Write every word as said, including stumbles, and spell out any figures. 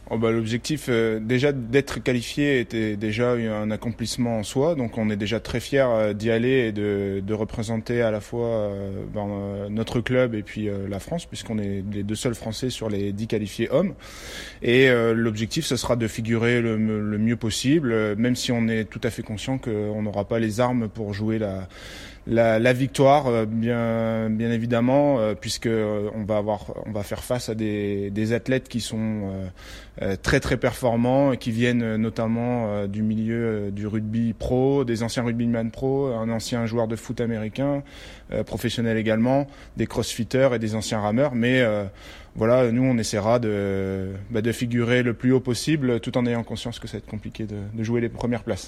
Oh bah, l'objectif euh, déjà d'être qualifié était déjà un accomplissement en soi, donc on est déjà très fiers euh, d'y aller et de, de représenter à la fois euh, ben, euh, notre club et puis euh, la France, puisqu'on est les deux seuls Français sur les dix qualifiés hommes. Et euh, l'objectif, ce sera de figurer le, le mieux possible, euh, même si on est tout à fait conscient qu'on n'aura pas les armes pour jouer la La, la victoire, bien, bien évidemment, euh, puisque euh, on va avoir, on va faire face à des, des athlètes qui sont euh, euh, très très performants et qui viennent euh, notamment euh, du milieu euh, du rugby pro, des anciens rugbyman pro, un ancien joueur de foot américain, euh, professionnel également, des crossfitters et des anciens rameurs. Mais euh, voilà, nous on essaiera de, bah, de figurer le plus haut possible, tout en ayant conscience que ça va être compliqué de, de jouer les premières places.